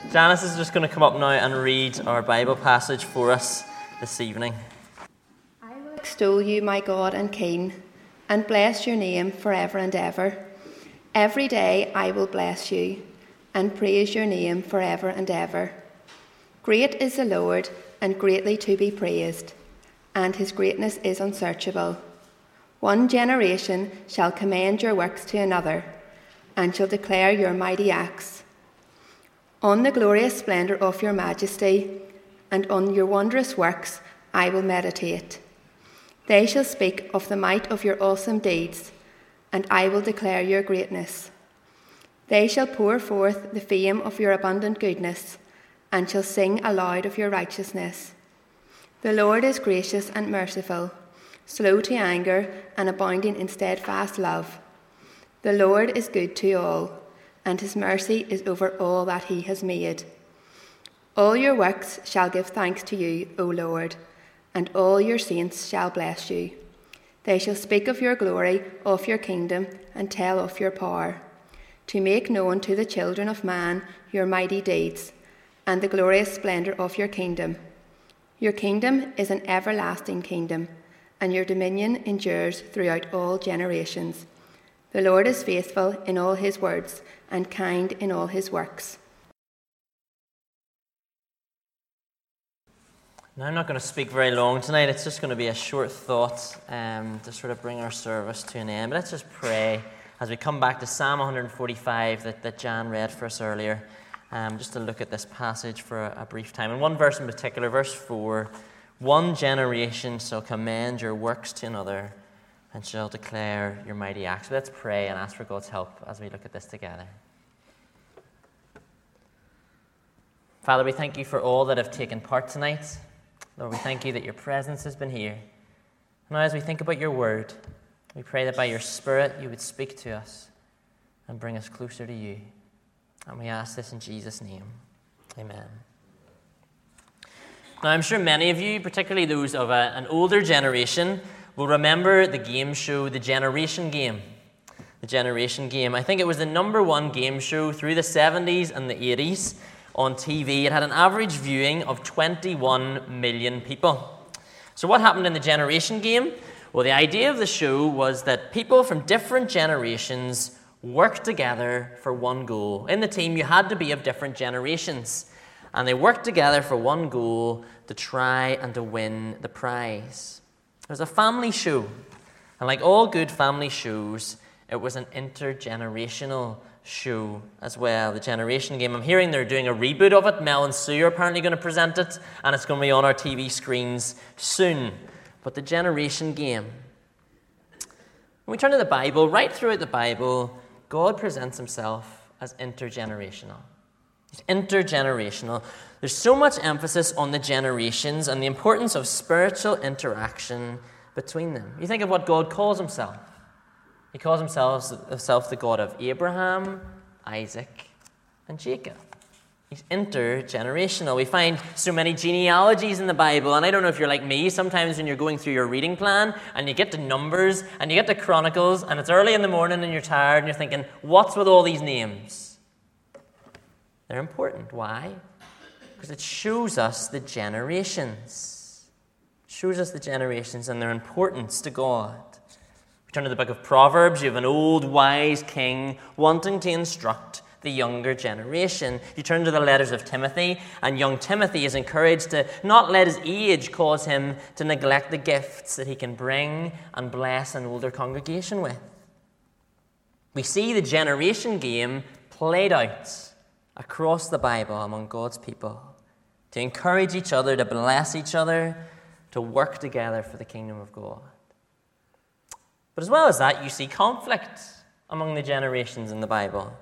Janice is just going to come up now and read our Bible passage for us this evening. I will extol you, my God and King, and bless your name forever and ever. Every day I will bless you and praise your name forever and ever. Great is the Lord and greatly to be praised, and his greatness is unsearchable. One generation shall commend your works to another, and shall declare your mighty acts. On the glorious splendour of your majesty, and on your wondrous works I will meditate. They shall speak of the might of your awesome deeds, and I will declare your greatness. They shall pour forth the fame of your abundant goodness, and shall sing aloud of your righteousness. The Lord is gracious and merciful, slow to anger, and abounding in steadfast love. The Lord is good to all, and his mercy is over all that he has made. All your works shall give thanks to you, O Lord, and all your saints shall bless you. They shall speak of your glory, of your kingdom, and tell of your power, to make known to the children of man your mighty deeds, and the glorious splendour of your kingdom. Your kingdom is an everlasting kingdom, and your dominion endures throughout all generations. The Lord is faithful in all his words, and kind in all his works. Now, I'm not going to speak very long tonight. It's just going to be a short thought to sort of bring our service to an end. But let's just pray as we come back to Psalm 145 that Jan read for us earlier, just to look at this passage for a brief time. And one verse in particular, verse 4, one generation shall commend your works to another, and shall declare your mighty acts. So let's pray and ask for God's help as we look at this together. Father, we thank you for all that have taken part tonight. Lord, we thank you that your presence has been here. Now, as we think about your word, we pray that by your Spirit you would speak to us and bring us closer to you. And we ask this in Jesus' name. Amen. Now, I'm sure many of you, particularly those of an older generation, will remember the game show, The Generation Game. The Generation Game. I think it was the number one game show through the 70s and the 80s on TV. It had an average viewing of 21 million people. So what happened in The Generation Game? Well, the idea of the show was that people from different generations worked together for one goal. In the team, you had to be of different generations. And they worked together for one goal, to try and to win the prize. It was a family show, and like all good family shows, it was an intergenerational show as well, The Generation Game. I'm hearing they're doing a reboot of it. Mel and Sue are apparently going to present it, and it's going to be on our TV screens soon. But The Generation Game. When we turn to the Bible, right throughout the Bible, God presents himself as intergenerational. He's intergenerational. There's so much emphasis on the generations and the importance of spiritual interaction between them. You think of what God calls himself. He calls himself the God of Abraham, Isaac, and Jacob. He's intergenerational. We find so many genealogies in the Bible, and I don't know if you're like me, sometimes when you're going through your reading plan and you get to Numbers and you get to Chronicles and it's early in the morning and you're tired and you're thinking, what's with all these names? They're important. Why? Because it shows us the generations. It shows us the generations and their importance to God. We turn to the book of Proverbs. You have an old, wise king wanting to instruct the younger generation. You turn to the letters of Timothy, and young Timothy is encouraged to not let his age cause him to neglect the gifts that he can bring and bless an older congregation with. We see the generation game played out across the Bible among God's people, to encourage each other, to bless each other, to work together for the kingdom of God. But as well as that, you see conflict among the generations in the Bible.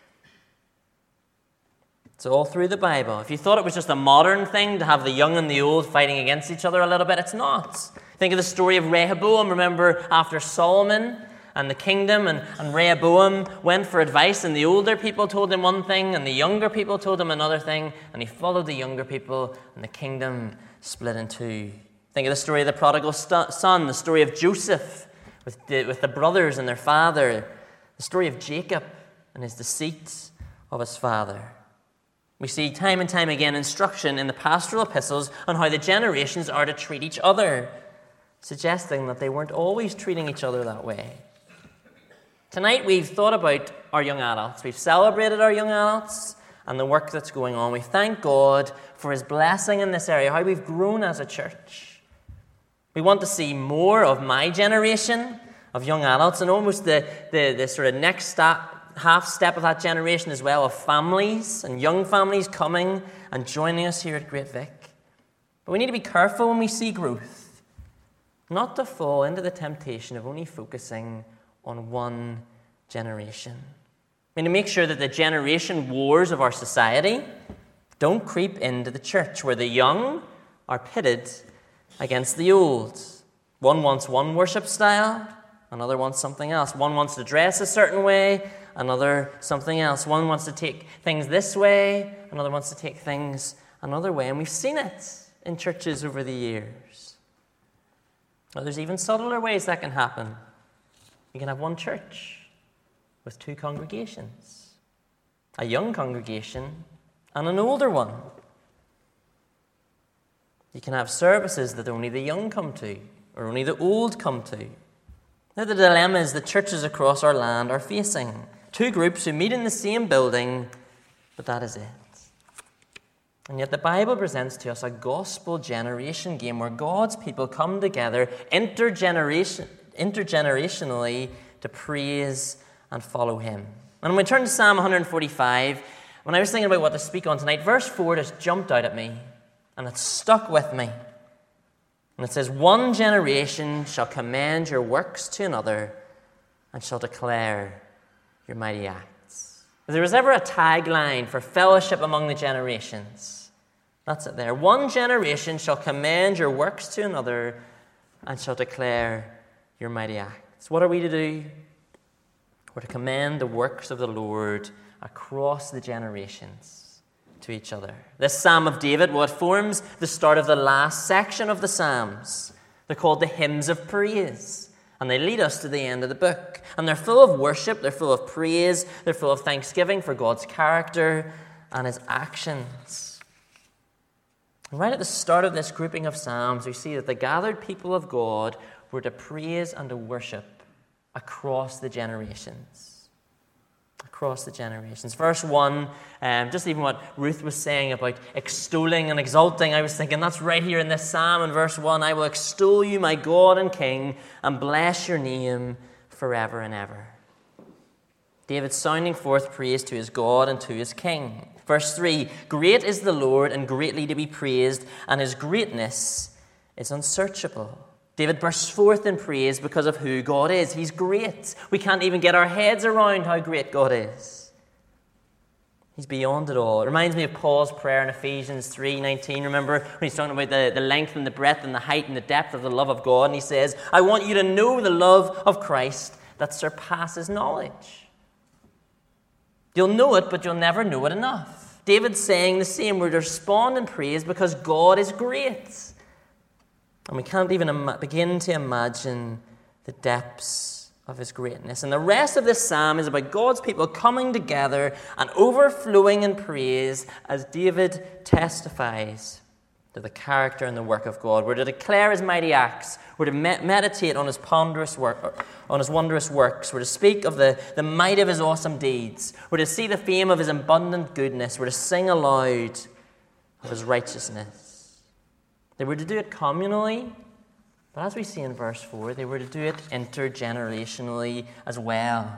It's all through the Bible. If you thought it was just a modern thing to have the young and the old fighting against each other a little bit, it's not. Think of the story of Rehoboam. Remember, after Solomon and the kingdom, and Rehoboam went for advice, and the older people told him one thing, and the younger people told him another thing, and he followed the younger people, and the kingdom split in two. Think of the story of the prodigal son, the story of Joseph with the brothers and their father, the story of Jacob and his deceit of his father. We see time and time again instruction in the pastoral epistles on how the generations are to treat each other, suggesting that they weren't always treating each other that way. Tonight we've thought about our young adults. We've celebrated our young adults and the work that's going on. We thank God for his blessing in this area, how we've grown as a church. We want to see more of my generation of young adults and almost the sort of next step, half step of that generation as well, of families and young families coming and joining us here at Great Vic. But we need to be careful when we see growth, not to fall into the temptation of only focusing on one generation. We need to make sure that the generation wars of our society don't creep into the church, where the young are pitted against the old. One wants one worship style, another wants something else. One wants to dress a certain way, another something else. One wants to take things this way, another wants to take things another way. And we've seen it in churches over the years. Well, there's even subtler ways that can happen. You can have one church with two congregations, a young congregation and an older one. You can have services that only the young come to, or only the old come to. They're the dilemmas that churches across our land are facing. Two groups who meet in the same building, but that is it. And yet the Bible presents to us a gospel generation game where God's people come together intergenerationally to praise and follow him. And when we turn to Psalm 145, when I was thinking about what to speak on tonight, verse 4 just jumped out at me, and it stuck with me. And it says, "One generation shall commend your works to another and shall declare your mighty acts." If there was ever a tagline for fellowship among the generations, that's it there. One generation shall commend your works to another and shall declare your mighty acts. What are we to do? We're to commend the works of the Lord across the generations to each other. This Psalm of David, well, it forms the start of the last section of the Psalms. They're called the hymns of praise, and they lead us to the end of the book. And they're full of worship, they're full of praise, they're full of thanksgiving for God's character and his actions. And right at the start of this grouping of Psalms, we see that the gathered people of God were to praise and to worship across the generations. Across the generations. Verse 1, just even what Ruth was saying about extolling and exalting, I was thinking that's right here in this psalm in verse 1. "I will extol you, my God and King, and bless your name forever and ever." David sounding forth praise to his God and to his King. Verse 3, "Great is the Lord and greatly to be praised, and his greatness is unsearchable." David bursts forth in praise because of who God is. He's great. We can't even get our heads around how great God is. He's beyond it all. It reminds me of Paul's prayer in Ephesians 3:19. Remember when he's talking about the length and the breadth and the height and the depth of the love of God? And he says, "I want you to know the love of Christ that surpasses knowledge." You'll know it, but you'll never know it enough. David's saying the same. We're to respond in praise because God is great. And we can't even begin to imagine the depths of his greatness. And the rest of this psalm is about God's people coming together and overflowing in praise as David testifies to the character and the work of God. We're to declare his mighty acts. We're to meditate on his ponderous work, on his wondrous works. We're to speak of the might of his awesome deeds. We're to see the fame of his abundant goodness. We're to sing aloud of his righteousness. They were to do it communally, but as we see in verse 4, they were to do it intergenerationally as well.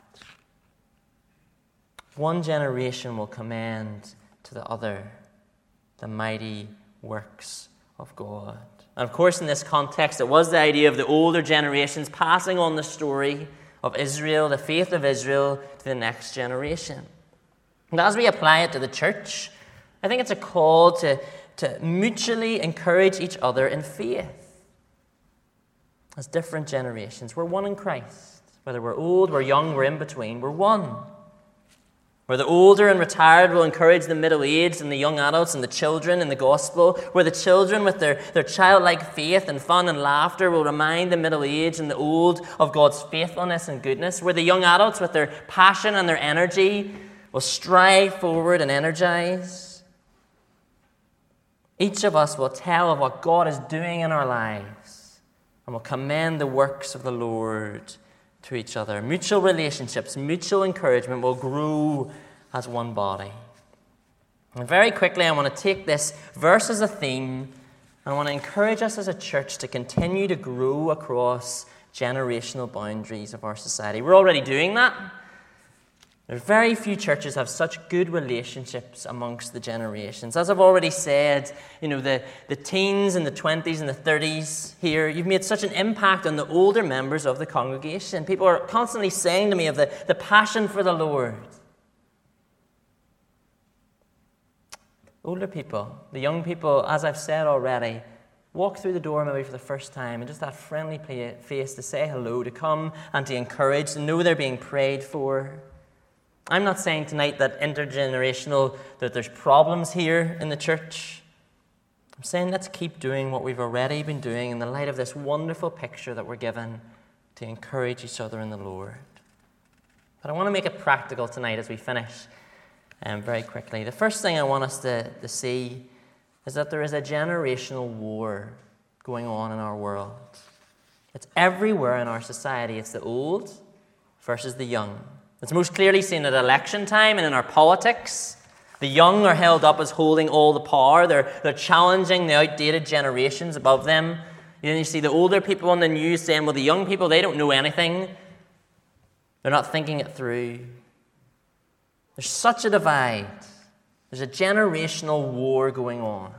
One generation will commend to the other the mighty works of God. And of course, in this context, it was the idea of the older generations passing on the story of Israel, the faith of Israel, to the next generation. And as we apply it to the church, I think it's a call to mutually encourage each other in faith. As different generations, we're one in Christ. Whether we're old, we're young, we're in between, we're one. Where the older and retired will encourage the middle-aged and the young adults and the children in the gospel. Where the children with their childlike faith and fun and laughter will remind the middle-aged and the old of God's faithfulness and goodness. Where the young adults with their passion and their energy will strive forward and energize. Each of us will tell of what God is doing in our lives and will commend the works of the Lord to each other. Mutual relationships, mutual encouragement will grow as one body. And very quickly, I want to take this verse as a theme. I want to encourage us as a church to continue to grow across generational boundaries of our society. We're already doing that. There's very few churches have such good relationships amongst the generations. As I've already said, the teens and the 20s and the 30s here, you've made such an impact on the older members of the congregation. People are constantly saying to me of the passion for the Lord. Older people, the young people, as I've said already, walk through the door maybe for the first time and just that friendly face to say hello, to come and to encourage, to know they're being prayed for. I'm not saying tonight that that there's problems here in the church. I'm saying let's keep doing what we've already been doing in the light of this wonderful picture that we're given to encourage each other in the Lord. But I want to make it practical tonight as we finish very quickly. The first thing I want us to see is that there is a generational war going on in our world. It's everywhere in our society. It's the old versus the young. It's most clearly seen at election time and in our politics. The young are held up as holding all the power. They're challenging the outdated generations above them. You see the older people on the news saying, well, the young people, they don't know anything. They're not thinking it through. There's such a divide. There's a generational war going on.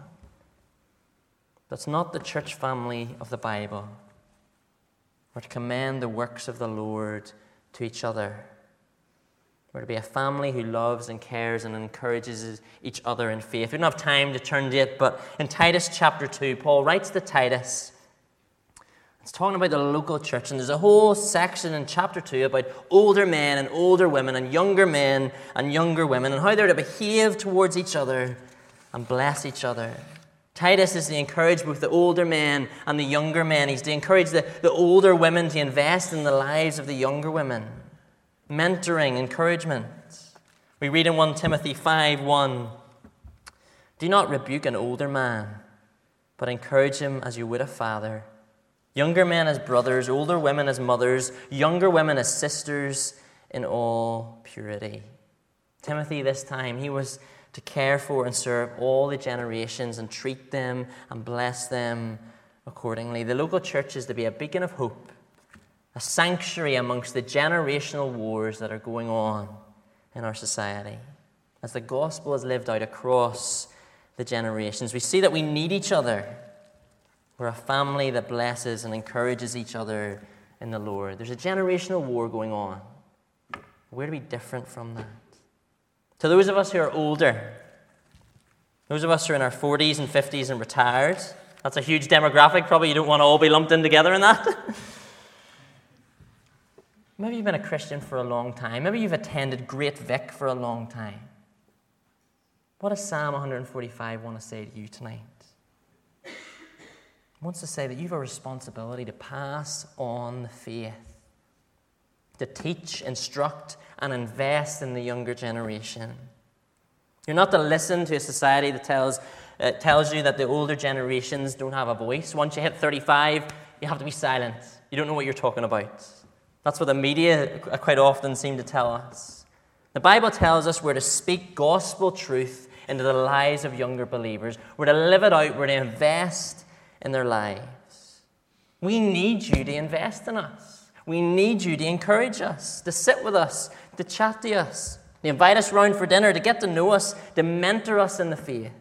That's not the church family of the Bible. We're to commend the works of the Lord to each other. We're to be a family who loves and cares and encourages each other in faith. We don't have time to turn to it, but in Titus chapter 2, Paul writes to Titus. It's talking about the local church, and there's a whole section in chapter 2 about older men and older women and younger men and younger women and how they're to behave towards each other and bless each other. Titus is to encourage both the older men and the younger men. He's to encourage the older women to invest in the lives of the younger women. Mentoring, encouragement. We read in 1 Timothy 5:1, do not rebuke an older man, but encourage him as you would a father. Younger men as brothers, older women as mothers, younger women as sisters in all purity. Timothy this time, he was to care for and serve all the generations and treat them and bless them accordingly. The local church is to be a beacon of hope, a sanctuary amongst the generational wars that are going on in our society. As the gospel is lived out across the generations, we see that we need each other. We're a family that blesses and encourages each other in the Lord. There's a generational war going on. We're to be different from that. To those of us who are older, those of us who are in our 40s and 50s and retired, that's a huge demographic. Probably you don't want to all be lumped in together in that. Maybe you've been a Christian for a long time. Maybe you've attended Great Vic for a long time. What does Psalm 145 want to say to you tonight? It wants to say that you have a responsibility to pass on the faith, to teach, instruct, and invest in the younger generation. You're not to listen to a society that tells you that the older generations don't have a voice. Once you hit 35, you have to be silent. You don't know what you're talking about. That's what the media quite often seem to tell us. The Bible tells us we're to speak gospel truth into the lives of younger believers. We're to live it out. We're to invest in their lives. We need you to invest in us. We need you to encourage us, to sit with us, to chat to us, to invite us round for dinner, to get to know us, to mentor us in the faith.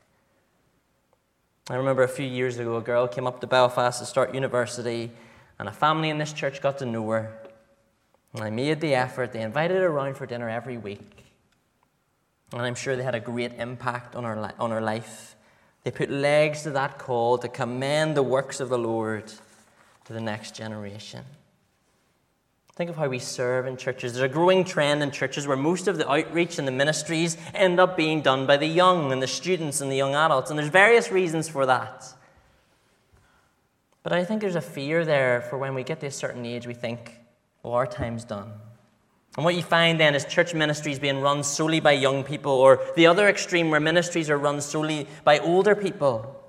I remember a few years ago, a girl came up to Belfast to start university, and a family in this church got to know her. And I made the effort. They invited her around for dinner every week. And I'm sure they had a great impact on her life. They put legs to that call to commend the works of the Lord to the next generation. Think of how we serve in churches. There's a growing trend in churches where most of the outreach and the ministries end up being done by the young and the students and the young adults. And there's various reasons for that. But I think there's a fear there for when we get to a certain age, we think, well, our time's done. And what you find then is church ministries being run solely by young people, or the other extreme where ministries are run solely by older people.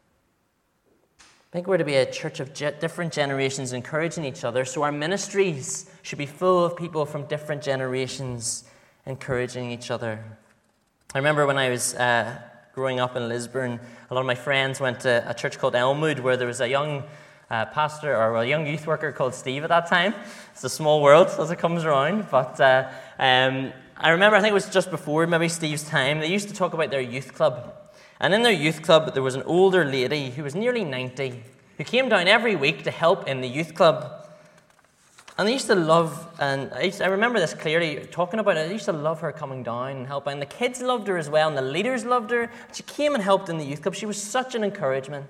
I think we're to be a church of different generations encouraging each other, so our ministries should be full of people from different generations encouraging each other. I remember when I was growing up in Lisburn, a lot of my friends went to a church called Elmwood, where there was a young pastor or a young youth worker called Steve at that time. It's a small world as it comes around. But I remember, I think it was just before maybe Steve's time, they used to talk about their youth club. And in their youth club, there was an older lady who was nearly 90, who came down every week to help in the youth club. And they used to love, and I remember this clearly, talking about it, they used to love her coming down and helping. And the kids loved her as well, and the leaders loved her. She came and helped in the youth club. She was such an encouragement.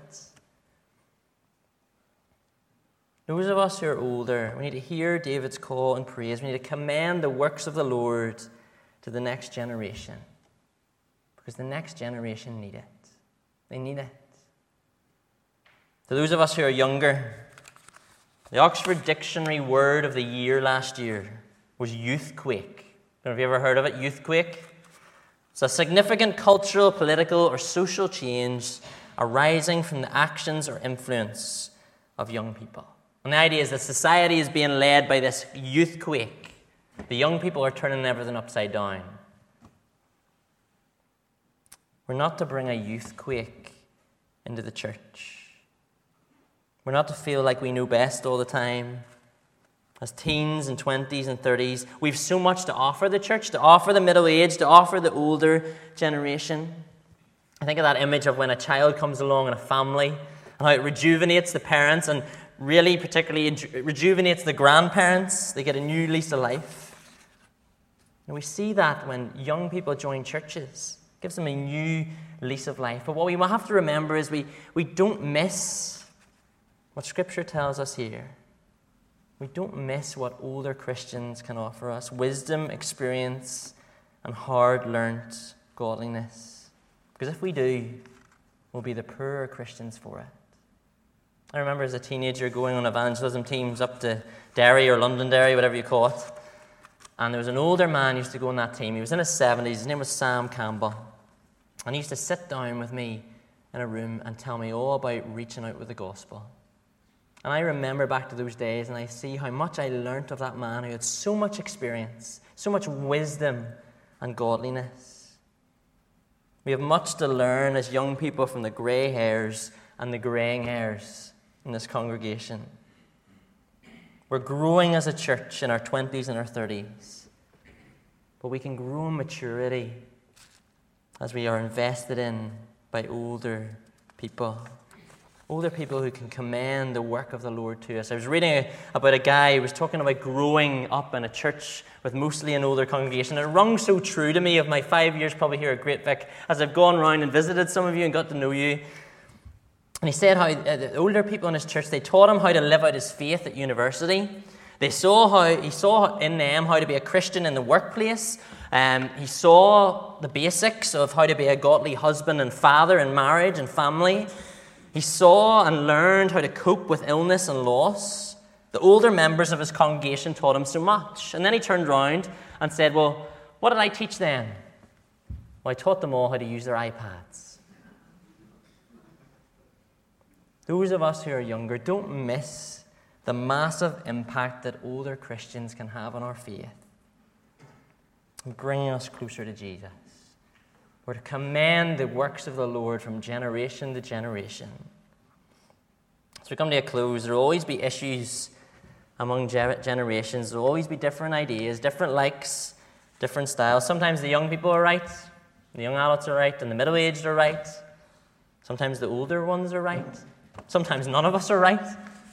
Those of us who are older, we need to hear David's call and praise. We need to commend the works of the Lord to the next generation. Because the next generation need it. They need it. To those of us who are younger, the Oxford Dictionary word of the year last year was youthquake. I don't know if you ever heard of it, youthquake. It's a significant cultural, political, or social change arising from the actions or influence of young people. And the idea is that society is being led by this youthquake. The young people are turning everything upside down. We're not to bring a youthquake into the church. We're not to feel like we know best all the time. As teens and 20s and 30s, we've so much to offer the church, to offer the middle-aged, to offer the older generation. I think of that image of when a child comes along in a family and how it rejuvenates the parents and really particularly rejuvenates the grandparents. They get a new lease of life. And we see that when young people join churches. It gives them a new lease of life. But what we have to remember is we don't miss what Scripture tells us here. We don't miss what older Christians can offer us. Wisdom, experience, and hard-learnt godliness. Because if we do, we'll be the poorer Christians for it. I remember as a teenager going on evangelism teams up to Derry or Londonderry, whatever you call it. And there was an older man who used to go on that team. He was in his 70s. His name was Sam Campbell. And he used to sit down with me in a room and tell me all about reaching out with the gospel. And I remember back to those days, and I see how much I learnt of that man who had so much experience, so much wisdom and godliness. We have much to learn as young people from the grey hairs and the greying hairs in this congregation. We're growing as a church in our 20s and our 30s, but we can grow in maturity as we are invested in by older people. Older people who can commend the work of the Lord to us. I was reading about a guy who was talking about growing up in a church with mostly an older congregation. It rung so true to me of my 5 years probably here at Great Vic as I've gone around and visited some of you and got to know you. And he said how the older people in his church, they taught him how to live out his faith at university. He saw in them how to be a Christian in the workplace. He saw the basics of how to be a godly husband and father in marriage and family. He saw and learned how to cope with illness and loss. The older members of his congregation taught him so much. And then he turned around and said, well, what did I teach them? Well, I taught them all how to use their iPads. Those of us who are younger, don't miss the massive impact that older Christians can have on our faith, bringing us closer to Jesus. We're to commend the works of the Lord from generation to generation. As we come to a close, there will always be issues among generations. There will always be different ideas, different likes, different styles. Sometimes the young people are right, the young adults are right, and the middle-aged are right. Sometimes the older ones are right. Sometimes none of us are right.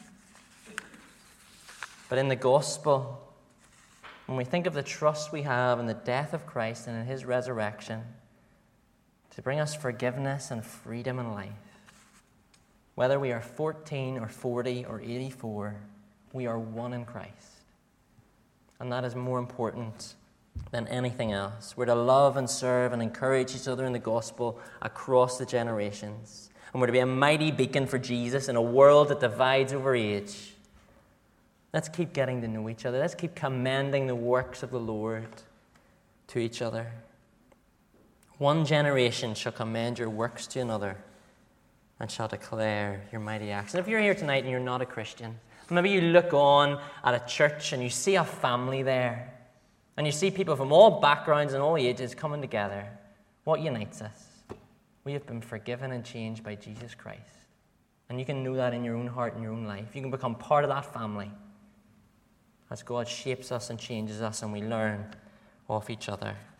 But in the gospel, when we think of the trust we have in the death of Christ and in his resurrection, to bring us forgiveness and freedom and life. Whether we are 14 or 40 or 84, we are one in Christ. And that is more important than anything else. We're to love and serve and encourage each other in the gospel across the generations. And we're to be a mighty beacon for Jesus in a world that divides over age. Let's keep getting to know each other. Let's keep commending the works of the Lord to each other. One generation shall commend your works to another and shall declare your mighty acts. And if you're here tonight and you're not a Christian, maybe you look on at a church and you see a family there, and you see people from all backgrounds and all ages coming together. What unites us? We have been forgiven and changed by Jesus Christ. And you can know that in your own heart and your own life. You can become part of that family as God shapes us and changes us and we learn off each other.